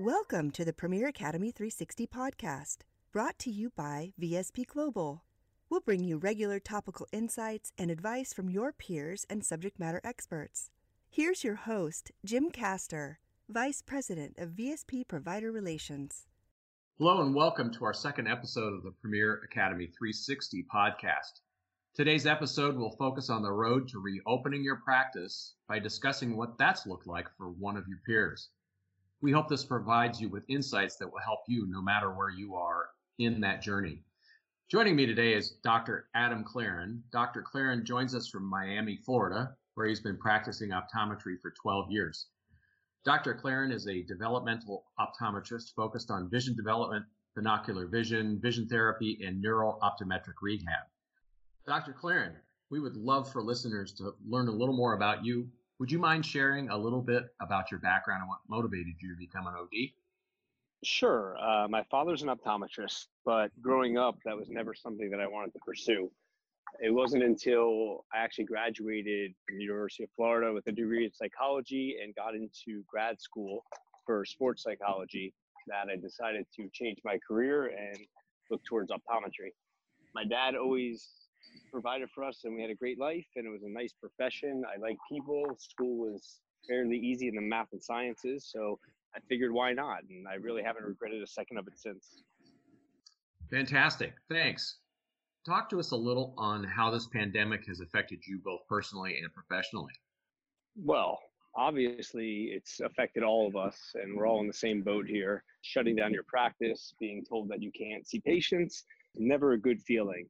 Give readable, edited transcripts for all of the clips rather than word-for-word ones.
Welcome to the Premier Academy 360 podcast, brought to you by VSP Global. We'll bring you regular topical insights and advice from your peers and subject matter experts. Here's your host, Jim Castor, Vice President of VSP Provider Relations. Hello and welcome to our second episode of the Premier Academy 360 podcast. Today's episode will focus on the road to reopening your practice by discussing what that's looked like for one of your peers. We hope this provides you with insights that will help you no matter where you are in that journey. Joining me today is Dr. Adam Claren. Dr. Claren joins us from Miami, Florida, where he's been practicing optometry for 12 years. Dr. Claren is a developmental optometrist focused on vision development, binocular vision, vision therapy, and neuro-optometric rehab. Dr. Claren, we would love for listeners to learn a little more about you. Would you mind sharing a little bit about your background and what motivated you to become an OD? Sure. My father's an optometrist, but growing up, that was never something that I wanted to pursue. It wasn't until I actually graduated from the University of Florida with a degree in psychology and got into grad school for sports psychology that I decided to change my career and look towards optometry. My dad always provided for us and we had a great life and it was a nice profession. I like people. School was fairly easy in the math and sciences, so I figured why not? And I really haven't regretted a second of it since. Fantastic. Thanks. Talk to us a little on how this pandemic has affected you both personally and professionally. Well, obviously it's affected all of us and we're all in the same boat here. Shutting down your practice, being told that you can't see patients, never a good feeling.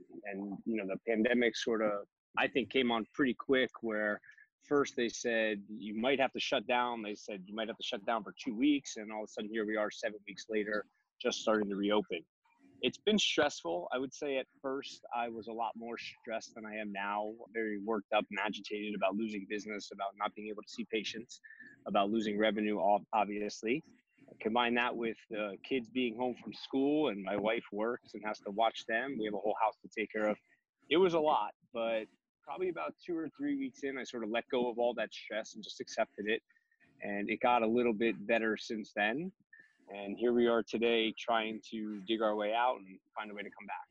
The pandemic sort of, I think, came on pretty quick where first they said you might have to shut down. They said you might have to shut down for 2 weeks. And all of a sudden here we are 7 weeks later, just starting to reopen. It's been stressful. I would say at first I was a lot more stressed than I am now, very worked up and agitated about losing business, about not being able to see patients, about losing revenue, obviously. Combine that with the kids being home from school and my wife works and has to watch them. We have a whole house to take care of. It was a lot, but probably about 2 or 3 weeks in, I sort of let go of all that stress and just accepted it. And it got a little bit better since then. And here we are today trying to dig our way out and find a way to come back.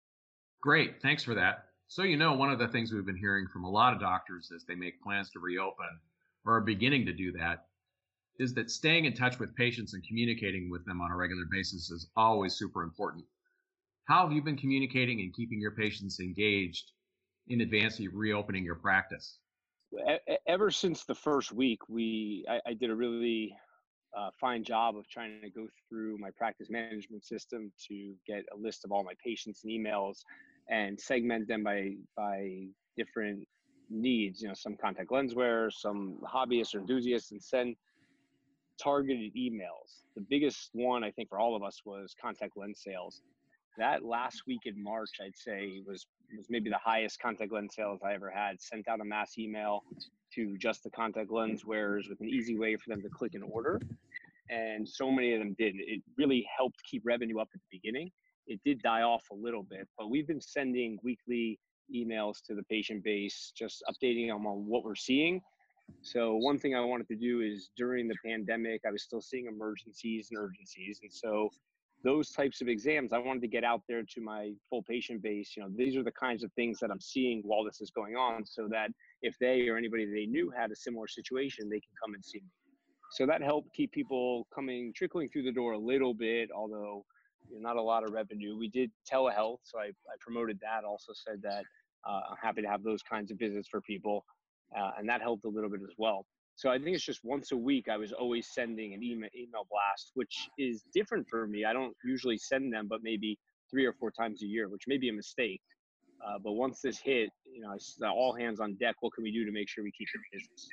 Great. Thanks for that. So, one of the things we've been hearing from a lot of doctors as they make plans to reopen or are beginning to do that is that staying in touch with patients and communicating with them on a regular basis is always super important. How have you been communicating and keeping your patients engaged in advance of reopening your practice? Ever since the first week, I did a really fine job of trying to go through my practice management system to get a list of all my patients and emails and segment them by different needs, some contact lens wearers, some hobbyists or enthusiasts, and send targeted emails. The biggest one, I think, for all of us was contact lens sales. That last week in March, I'd say was maybe the highest contact lens sales I ever had. Sent out a mass email to just the contact lens wearers with an easy way for them to click and order. And so many of them did. It really helped keep revenue up at the beginning. It did die off a little bit, but we've been sending weekly emails to the patient base, just updating them on what we're seeing. So one thing I wanted to do is during the pandemic, I was still seeing emergencies and urgencies. And so those types of exams, I wanted to get out there to my full patient base. These are the kinds of things that I'm seeing while this is going on so that if they or anybody they knew had a similar situation, they can come and see me. So that helped keep people trickling through the door a little bit, although not a lot of revenue. We did telehealth, so I promoted that, also said that I'm happy to have those kinds of visits for people. And that helped a little bit as well. So I think it's just once a week, I was always sending an email blast, which is different for me. I don't usually send them, but maybe 3 or 4 times a year, which may be a mistake. But once this hit, it's all hands on deck. What can we do to make sure we keep the business?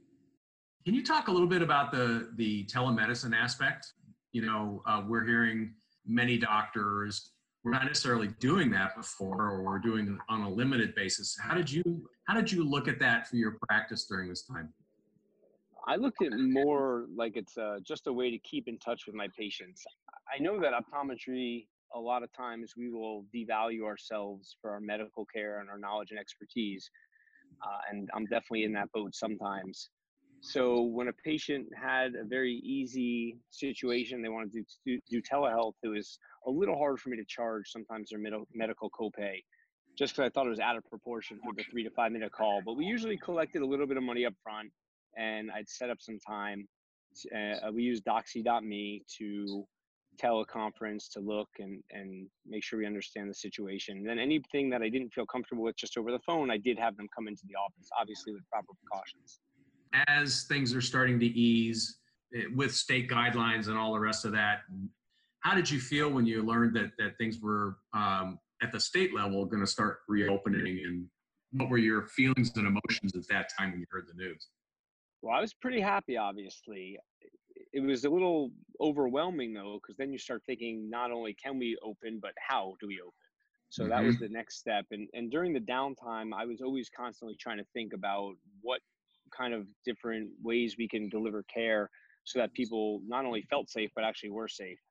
Can you talk a little bit about the telemedicine aspect? We're hearing many doctors we're not necessarily doing that before, or we're doing it on a limited basis. How did you look at that for your practice during this time? I looked at it more like it's just a way to keep in touch with my patients. I know that optometry, a lot of times we will devalue ourselves for our medical care and our knowledge and expertise. And I'm definitely in that boat sometimes. So when a patient had a very easy situation, they wanted to do telehealth, it was a little hard for me to charge sometimes their medical copay, just because I thought it was out of proportion for the 3 to 5 minute call. But we usually collected a little bit of money up front, and I'd set up some time. We used Doxy.me to teleconference to look and make sure we understand the situation. And then anything that I didn't feel comfortable with just over the phone, I did have them come into the office, obviously with proper precautions. As things are starting to ease with state guidelines and all the rest of that, how did you feel when you learned that things were at the state level going to start reopening, and what were your feelings and emotions at that time when you heard the news? Well, I was pretty happy, obviously. It was a little overwhelming, though, because then you start thinking not only can we open, but how do we open? So that was Mm-hmm. the next step. And during the downtime, I was always constantly trying to think about what kind of different ways we can deliver care so that people not only felt safe, but actually were safe.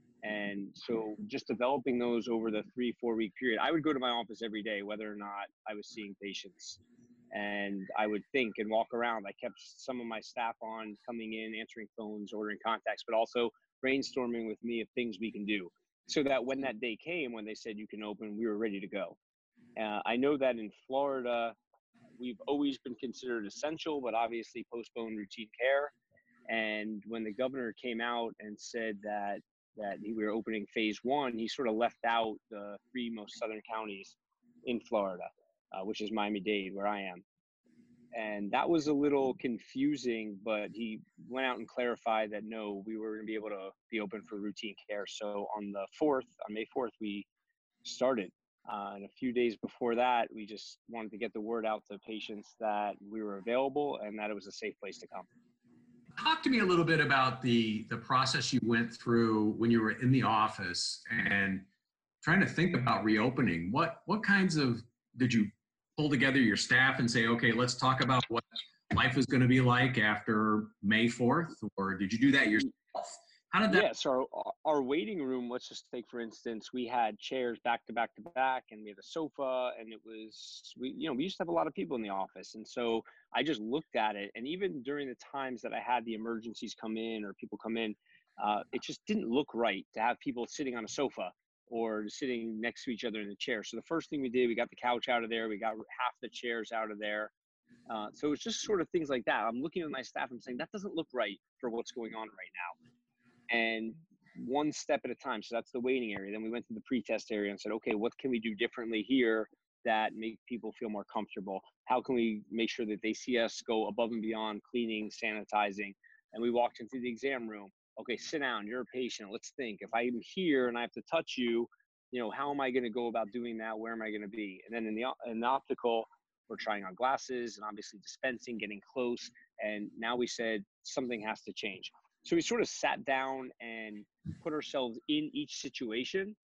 And so just developing those over the 3-4 week period, I would go to my office every day, whether or not I was seeing patients. And I would think and walk around. I kept some of my staff on, coming in, answering phones, ordering contacts, but also brainstorming with me of things we can do, so that when that day came, when they said you can open, we were ready to go. I know that in Florida, we've always been considered essential, but obviously postponed routine care. And when the governor came out and said that we were opening phase one, he sort of left out the three most southern counties in Florida, which is Miami-Dade, where I am. And that was a little confusing, but he went out and clarified that no, we were going to be able to be open for routine care. So on May 4th, we started. And a few days before that, we just wanted to get the word out to patients that we were available and that it was a safe place to come. Talk to me a little bit about the process you went through when you were in the office and trying to think about reopening. What kinds of did you pull together your staff and say, okay, let's talk about what life is going to be like after May 4th, or did you do that yourself? How did that? Yes, our waiting room, let's just take for instance, we had chairs back to back to back, and we had a sofa, and we used to have a lot of people in the office. And so I just looked at it, and even during the times that I had the emergencies come in or people come in, it just didn't look right to have people sitting on a sofa or sitting next to each other in the chair. So the first thing we did, we got the couch out of there, we got half the chairs out of there. So it's just sort of things like that. I'm looking at my staff and saying, that doesn't look right for what's going on right now. And one step at a time. So that's the waiting area. Then we went to the pre-test area and said, okay, what can we do differently here that make people feel more comfortable? How can we make sure that they see us go above and beyond cleaning, sanitizing? And we walked into the exam room. Okay, sit down. You're a patient. Let's think. If I'm here and I have to touch you, how am I going to go about doing that? Where am I going to be? And then in the optical, we're trying on glasses and obviously dispensing, getting close. And now we said something has to change. So we sort of sat down and put ourselves in each situation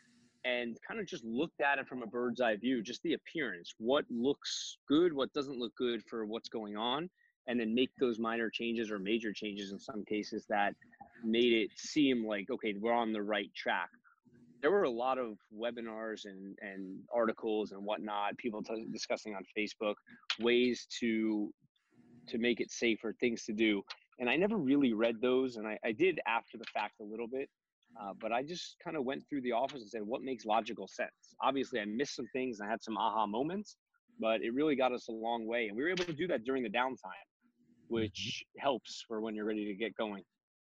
and kind of just looked at it from a bird's eye view, just the appearance, what looks good, what doesn't look good for what's going on, and then make those minor changes or major changes in some cases that made it seem like, okay, we're on the right track. There were a lot of webinars and articles and whatnot, people discussing on Facebook, ways to make it safer, things to do. And I never really read those, and I did after the fact a little bit, but I just kind of went through the office and said, what makes logical sense? Obviously, I missed some things, and I had some aha moments, but it really got us a long way. And we were able to do that during the downtime, which helps for when you're ready to get going.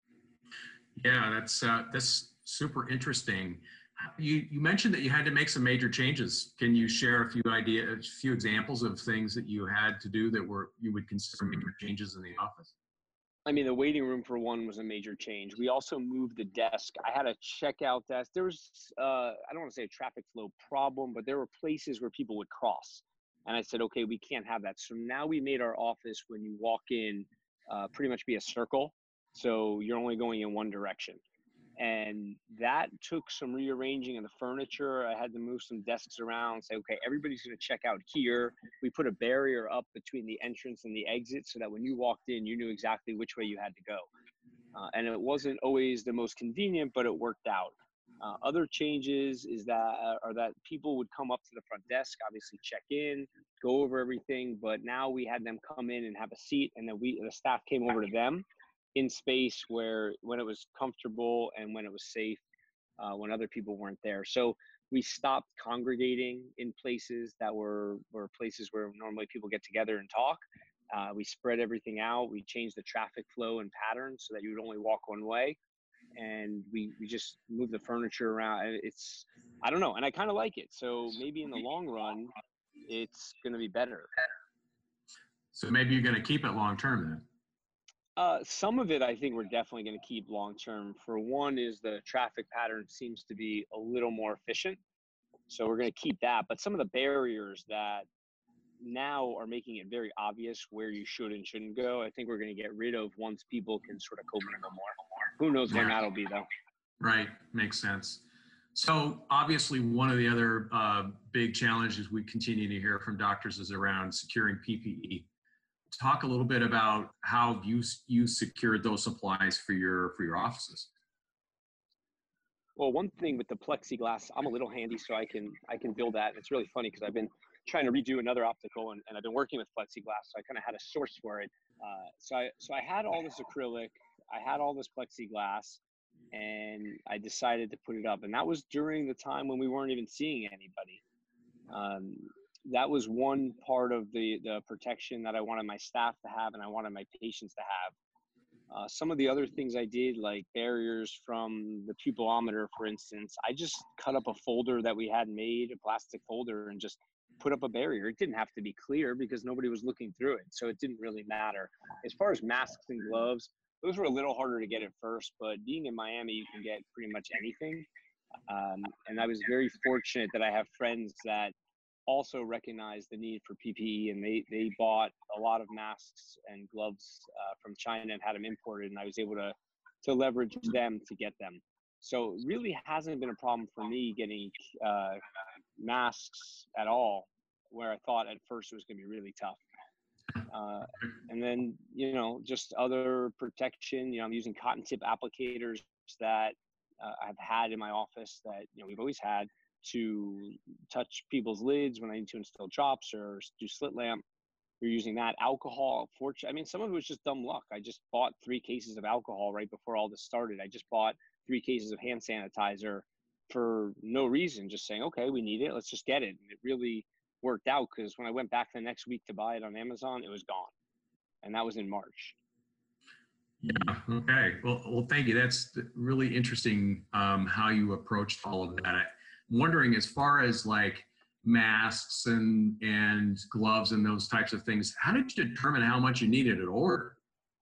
Yeah, that's super interesting. You mentioned that you had to make some major changes. Can you share a few examples of things that you had to do that you would consider major changes in the office? I mean, the waiting room for one was a major change. We also moved the desk. I had a checkout desk. There was, I don't want to say a traffic flow problem, but there were places where people would cross. And I said, okay, we can't have that. So now we made our office, when you walk in, pretty much be a circle. So you're only going in one direction. And that took some rearranging of the furniture. I had to move some desks around and say, okay, everybody's going to check out here. We put a barrier up between the entrance and the exit so that when you walked in, you knew exactly which way you had to go. And it wasn't always the most convenient, but it worked out. Other changes are that people would come up to the front desk, obviously check in, go over everything, but now we had them come in and have a seat, and then the staff came over to them in space where when it was comfortable and when it was safe, when other people weren't there. So we stopped congregating in places that were places where normally people get together and talk. We spread everything out. We changed the traffic flow and pattern so that you would only walk one way. And we just moved the furniture around. I don't know. And I kind of like it. So maybe in the long run, it's going to be better. So maybe you're going to keep it long term then. Some of it, I think we're definitely going to keep long term. For one is the traffic pattern seems to be a little more efficient. So we're going to keep that. But some of the barriers that now are making it very obvious where you should and shouldn't go, I think we're going to get rid of once people can sort of commingle more. Who knows when that'll be, though. Right. Makes sense. So obviously one of the other big challenges we continue to hear from doctors is around securing PPE. Talk a little bit about how you secured those supplies for your offices. Well, one thing with the plexiglass, I'm a little handy, so I can build that. It's really funny because I've been trying to redo another optical, and I've been working with plexiglass, so I kind of had a source for it. So I had all this acrylic, I had all this plexiglass, and I decided to put it up. And that was during the time when we weren't even seeing anybody. That was one part of the protection that I wanted my staff to have and I wanted my patients to have. Some of the other things I did, like barriers from the pupillometer, for instance, I just cut up a folder that we had made, a plastic folder, and just put up a barrier. It didn't have to be clear because nobody was looking through it, so it didn't really matter. As far as masks and gloves, those were a little harder to get at first, but being in Miami, you can get pretty much anything. And I was very fortunate that I have friends that also recognized the need for PPE, and they bought a lot of masks and gloves from China and had them imported, and I was able to leverage them to get them. So it really hasn't been a problem for me getting masks at all, where I thought at first it was going to be really tough. And then, just other protection, I'm using cotton tip applicators that I've had in my office that, we've always had to touch people's lids when I need to install drops or do slit lamp. We're using that. Alcohol, some of it was just dumb luck. I just bought 3 cases of alcohol right before all this started. I just bought 3 cases of hand sanitizer for no reason, just saying, okay, we need it, let's just get it. And it really worked out because when I went back the next week to buy it on Amazon, it was gone. And that was in March. Yeah. Okay. Well, thank you. That's really interesting how you approached all of that. I'm wondering, as far as like masks and gloves and those types of things, how did you determine how much you needed to order?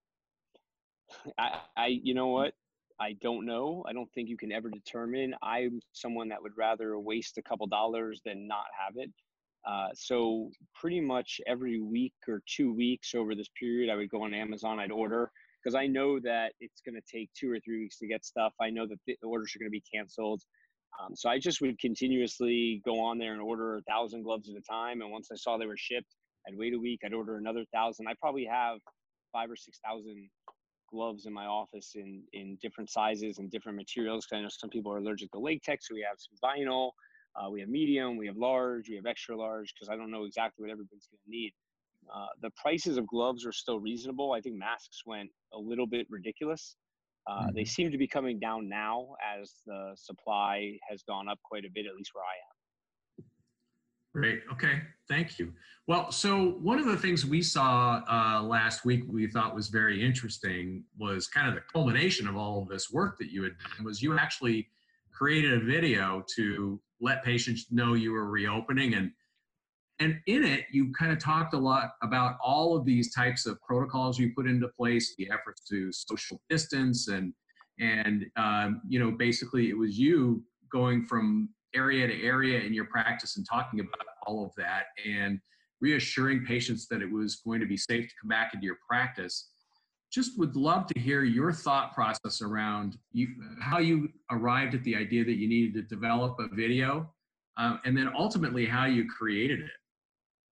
You know what? I don't know. I don't think you can ever determine. I'm someone that would rather waste a couple dollars than not have it. So pretty much every week or 2 weeks over this period, I would go on Amazon, I'd order, because I know that it's going to take 2 or 3 weeks to get stuff. I know that the orders are going to be canceled. So I just would continuously go on there and order 1,000 gloves at a time. And once I saw they were shipped, I'd wait a week, I'd order another 1,000. I probably have 5,000 or 6,000 gloves in my office in different sizes and different materials. Because I know some people are allergic to latex, so we have some vinyl. We have medium, we have large, we have extra large, because I don't know exactly what everybody's going to need. The prices of gloves are still reasonable. I think masks went a little bit ridiculous. They seem to be coming down now as the supply has gone up quite a bit, at least where I am. Great. Okay. Thank you. Well, so one of the things we saw last week we thought was very interesting was kind of the culmination of all of this work that you had done was you actually created a video to let patients know you were reopening. And in it, you kind of talked a lot about all of these types of protocols you put into place, the efforts to social distance, and basically it was you going from area to area in your practice and talking about all of that and reassuring patients that it was going to be safe to come back into your practice. Just would love to hear your thought process around how you arrived at the idea that you needed to develop a video, and then ultimately how you created it.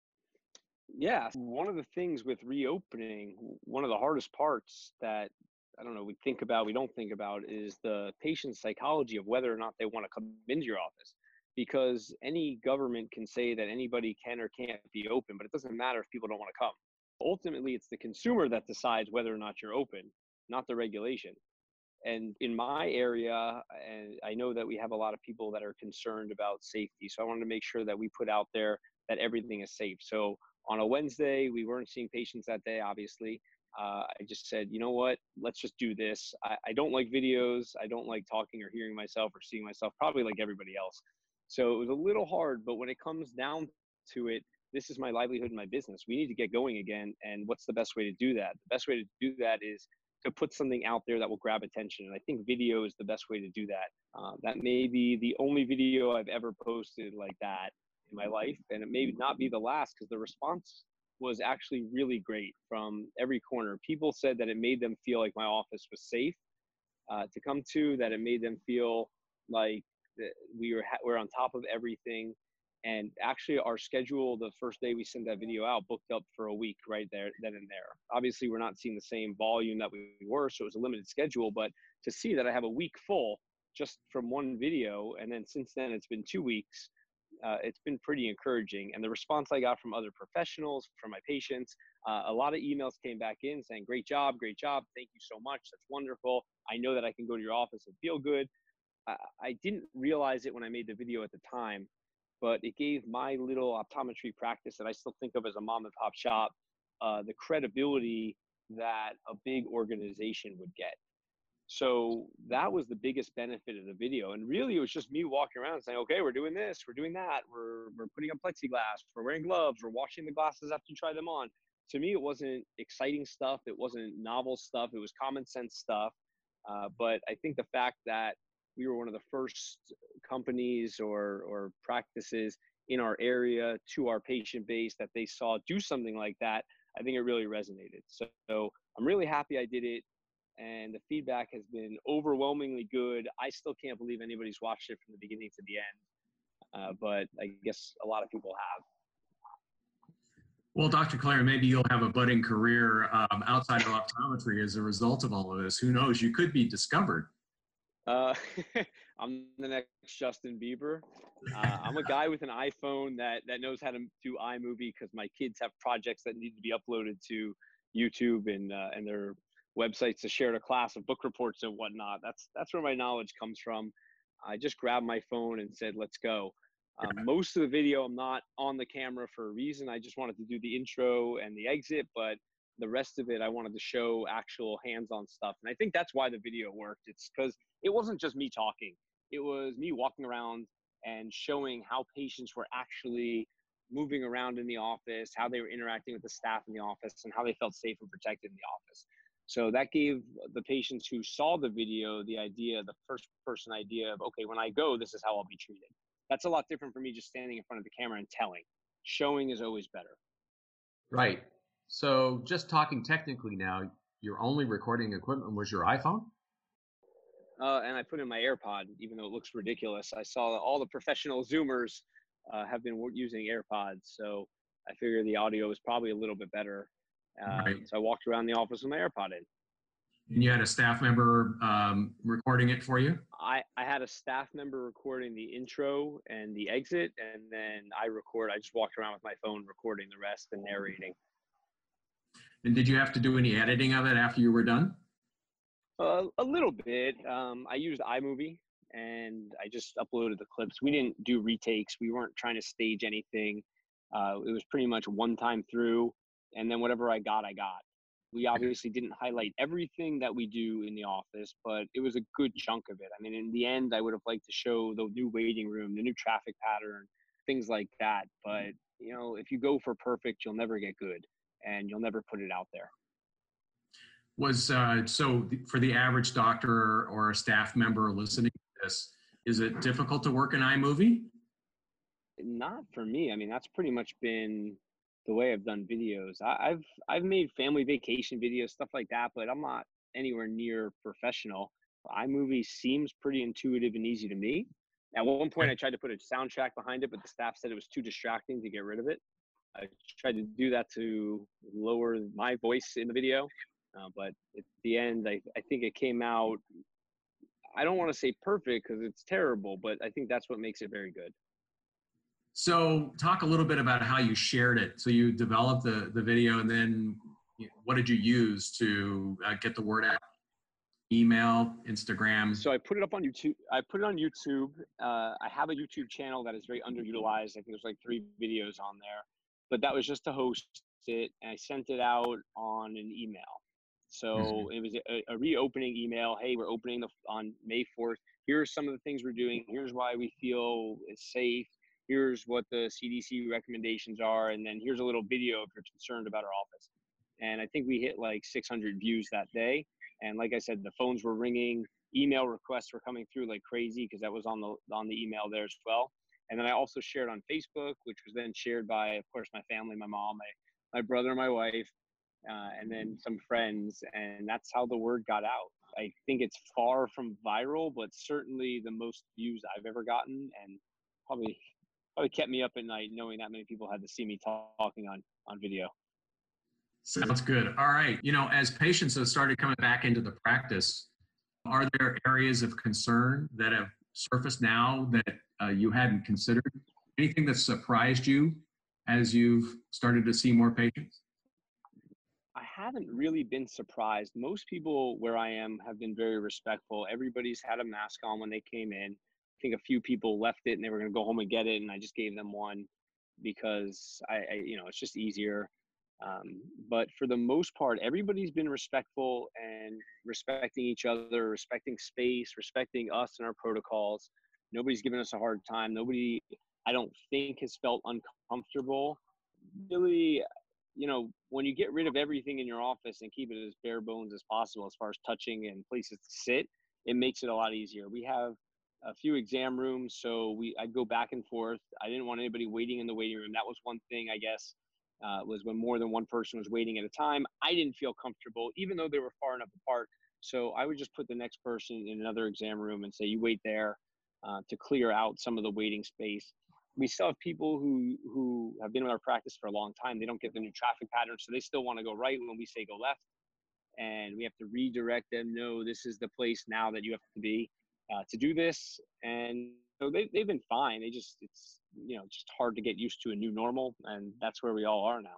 Yeah, one of the things with reopening, one of the hardest parts that I don't know, we don't think about is the patient's psychology of whether or not they want to come into your office. Because any government can say that anybody can or can't be open, but it doesn't matter if people don't want to come. Ultimately, it's the consumer that decides whether or not you're open, not the regulation. And in my area, and I know that we have a lot of people that are concerned about safety. So I wanted to make sure that we put out there that everything is safe. So on a Wednesday, we weren't seeing patients that day, obviously. I just said, you know what, let's just do this. I don't like videos. I don't like talking or hearing myself or seeing myself, probably like everybody else. So it was a little hard, but when it comes down to it, this is my livelihood and my business. We need to get going again. And what's the best way to do that? The best way to do that is to put something out there that will grab attention. And I think video is the best way to do that. That may be the only video I've ever posted like that in my life. And it may not be the last because the response was actually really great from every corner. People said that it made them feel like my office was safe to come to, that it made them feel like we're on top of everything. And actually our schedule, the first day we sent that video out, booked up for a week right there, then and there. Obviously we're not seeing the same volume that we were, so it was a limited schedule, but to see that I have a week full just from one video, and then since then it's been 2 weeks, it's been pretty encouraging. And the response I got from other professionals, from my patients, a lot of emails came back in saying, great job, thank you so much, that's wonderful. I know that I can go to your office and feel good. I didn't realize it when I made the video at the time, but it gave my little optometry practice that I still think of as a mom and pop shop, the credibility that a big organization would get. So that was the biggest benefit of the video. And really it was just me walking around saying, okay, we're doing this, we're doing that. We're putting on plexiglass, we're wearing gloves, we're washing the glasses after you try them on. To me, it wasn't exciting stuff. It wasn't novel stuff. It was common sense stuff. But I think the fact that we were one of the first companies or practices in our area to our patient base that they saw do something like that, I think it really resonated. So I'm really happy I did it. And the feedback has been overwhelmingly good. I still can't believe anybody's watched it from the beginning to the end. But I guess a lot of people have. Well, Dr. Clare, maybe you'll have a budding career outside of optometry as a result of all of this. Who knows? You could be discovered. I'm the next Justin Bieber. I'm a guy with an iPhone that knows how to do iMovie because my kids have projects that need to be uploaded to YouTube and their websites to share to class of book reports and whatnot. That's where my knowledge comes from. I just grabbed my phone and said, let's go. Most of the video, I'm not on the camera for a reason. I just wanted to do the intro and the exit, but the rest of it, I wanted to show actual hands-on stuff. And I think that's why the video worked. It's because it wasn't just me talking. It was me walking around and showing how patients were actually moving around in the office, how they were interacting with the staff in the office, and how they felt safe and protected in the office. So that gave the patients who saw the video the first person idea of, okay, when I go, this is how I'll be treated. That's a lot different from me just standing in front of the camera and telling. Showing is always better. Right. So just talking technically now, your only recording equipment was your iPhone? And I put in my AirPod, even though it looks ridiculous. I saw all the professional Zoomers have been using AirPods, so I figured the audio was probably a little bit better. Right. So I walked around the office with my AirPod in. And you had a staff member recording it for you? I had a staff member recording the intro and the exit, and then I just walked around with my phone recording the rest and narrating. And did you have to do any editing of it after you were done? A little bit. I used iMovie and I just uploaded the clips. We didn't do retakes. We weren't trying to stage anything. It was pretty much one time through, and then whatever I got. We obviously didn't highlight everything that we do in the office, but it was a good chunk of it. I mean, in the end, I would have liked to show the new waiting room, the new traffic pattern, things like that. But, you know, if you go for perfect, you'll never get good, and you'll never put it out there. So for the average doctor or a staff member listening to this, is it difficult to work in iMovie? Not for me. I mean, that's pretty much been the way I've done videos. I've made family vacation videos, stuff like that, but I'm not anywhere near professional. iMovie seems pretty intuitive and easy to me. At one point, I tried to put a soundtrack behind it, but the staff said it was too distracting to get rid of it. I tried to do that to lower my voice in the video, But at the end, I think it came out, I don't want to say perfect because it's terrible, but I think that's what makes it very good. So talk a little bit about how you shared it. So you developed the video, and then what did you use to get the word out? Email, Instagram? So I put it up on YouTube. I have a YouTube channel that is very underutilized. I think there's like 3 videos on there, but that was just to host it, and I sent it out on an email. So it was a reopening email. Hey, we're opening on May 4th. Here's some of the things we're doing. Here's why we feel it's safe. Here's what the CDC recommendations are. And then here's a little video if you're concerned about our office. And I think we hit like 600 views that day. And like I said, the phones were ringing, email requests were coming through like crazy because that was on the email there as well. And then I also shared on Facebook, which was then shared by, of course, my family, my mom, my brother, my wife, and then some friends. And that's how the word got out. I think it's far from viral, but certainly the most views I've ever gotten, and probably kept me up at night knowing that many people had to see me talking on video. Sounds good. All right. As patients have started coming back into the practice, are there areas of concern that have surfaced now that you hadn't considered? Anything that surprised you as you've started to see more patients? I haven't really been surprised. Most people where I am have been very respectful. Everybody's had a mask on when they came in. I think a few people left it and they were going to go home and get it, and I just gave them one because it's just easier. But for the most part, everybody's been respectful and respecting each other, respecting space, respecting us and our protocols. Nobody's given us a hard time. Nobody, I don't think, has felt uncomfortable. Really, when you get rid of everything in your office and keep it as bare bones as possible as far as touching and places to sit, it makes it a lot easier. We have a few exam rooms, so I'd go back and forth. I didn't want anybody waiting in the waiting room. That was one thing, I guess, was when more than one person was waiting at a time. I didn't feel comfortable, even though they were far enough apart. So I would just put the next person in another exam room and say, you wait there, to clear out some of the waiting space. We still have people who have been in our practice for a long time. They don't get the new traffic pattern, so they still want to go right when we say go left. And we have to redirect them. No, this is the place now that you have to be to do this. And so they've been fine. It's just hard to get used to a new normal, and that's where we all are now.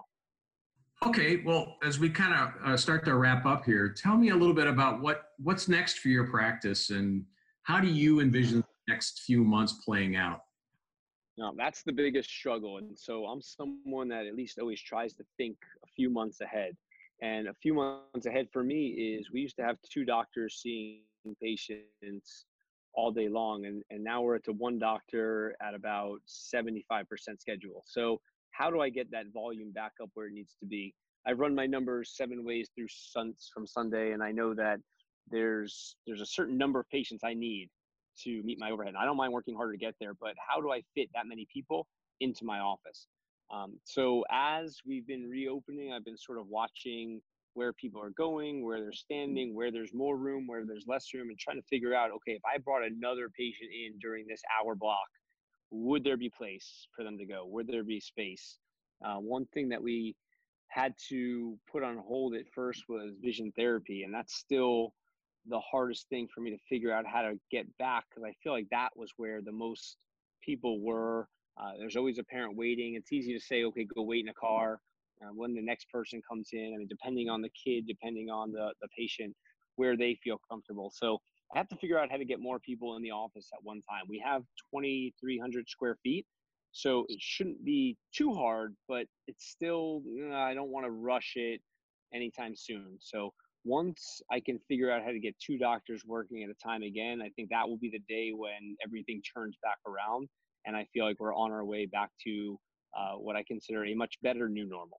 Okay, well, as we kind of start to wrap up here, tell me a little bit about what's next for your practice, and how do you envision the next few months playing out? No, that's the biggest struggle. And so I'm someone that at least always tries to think a few months ahead. And a few months ahead for me is we used to have 2 doctors seeing patients all day long. And now we're at to 1 doctor at about 75% schedule. So how do I get that volume back up where it needs to be? I've run my numbers 7 ways through from Sunday, and I know that there's a certain number of patients I need to meet my overhead. And I don't mind working harder to get there, but how do I fit that many people into my office? So as we've been reopening, I've been sort of watching where people are going, where they're standing, where there's more room, where there's less room, and trying to figure out, okay, if I brought another patient in during this hour block, would there be place for them to go? Would there be space? One thing that we had to put on hold at first was vision therapy, and that's still the hardest thing for me to figure out how to get back, because I feel like that was where the most people were. There's always a parent waiting. It's easy to say, okay, go wait in a car when the next person comes in. I mean, depending on the kid, depending on the patient, where they feel comfortable. So I have to figure out how to get more people in the office at one time. We have 2,300 square feet, so it shouldn't be too hard, but it's still, I don't want to rush it anytime soon. So once I can figure out how to get 2 doctors working at a time again, I think that will be the day when everything turns back around. And I feel like we're on our way back to what I consider a much better new normal.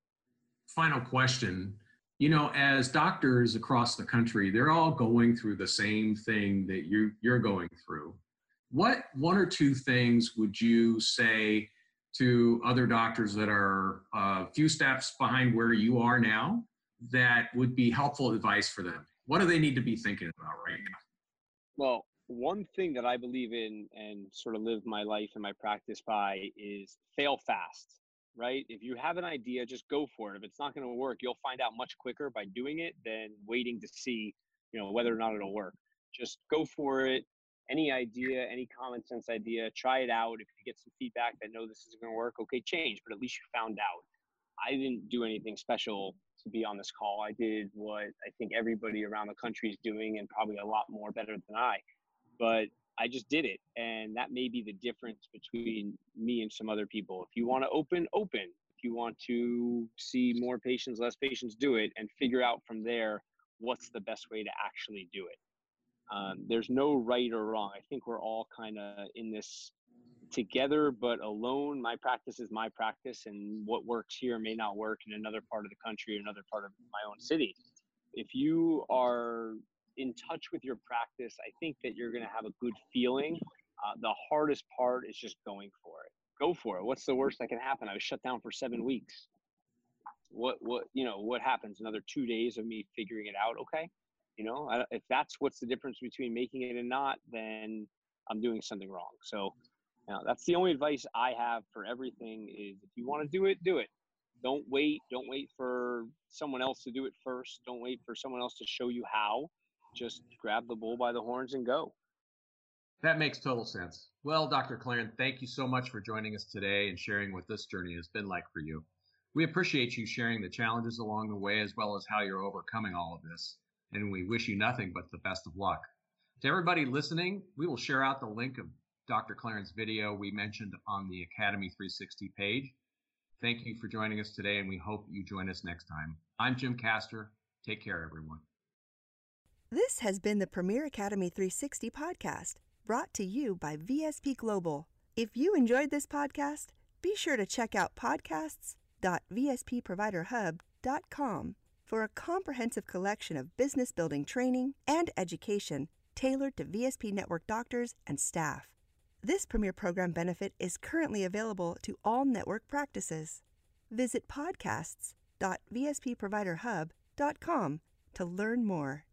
Final question. As doctors across the country, they're all going through the same thing that you're going through. What 1 or 2 things would you say to other doctors that are a few steps behind where you are now that would be helpful advice for them? What do they need to be thinking about right now? Well, one thing that I believe in and sort of live my life and my practice by is fail fast. right? If you have an idea, just go for it. If it's not going to work, you'll find out much quicker by doing it than waiting to see, whether or not it'll work. Just go for it. Any idea, any common sense idea, try it out. If you get some feedback that no, this isn't going to work, okay, change. But at least you found out. I didn't do anything special to be on this call. I did what I think everybody around the country is doing, and probably a lot more better than I. But I just did it. And that may be the difference between me and some other people. If you want to open. If you want to see more patients, less patients, do it, and figure out from there what's the best way to actually do it. There's no right or wrong. I think we're all kind of in this together, but alone. My practice is my practice, and what works here may not work in another part of the country, another part of my own city. If you are in touch with your practice, I think that you're going to have a good feeling. The hardest part is just going for it. Go for it. What's the worst that can happen? I was shut down for 7 weeks. What happens? Another 2 days of me figuring it out. Okay. If that's what's the difference between making it and not, then I'm doing something wrong. So that's the only advice I have for everything is if you want to do it, do it. Don't wait. Don't wait for someone else to do it first. Don't wait for someone else to show you how. Just grab the bull by the horns and go. That makes total sense. Well, Dr. Claren, thank you so much for joining us today and sharing what this journey has been like for you. We appreciate you sharing the challenges along the way as well as how you're overcoming all of this. And we wish you nothing but the best of luck. To everybody listening, we will share out the link of Dr. Claren's video we mentioned on the Academy 360 page. Thank you for joining us today, and we hope you join us next time. I'm Jim Castor. Take care, everyone. This has been the Premier Academy 360 podcast, brought to you by VSP Global. If you enjoyed this podcast, be sure to check out podcasts.vspproviderhub.com for a comprehensive collection of business building training and education tailored to VSP network doctors and staff. This Premier Program benefit is currently available to all network practices. Visit podcasts.vspproviderhub.com to learn more.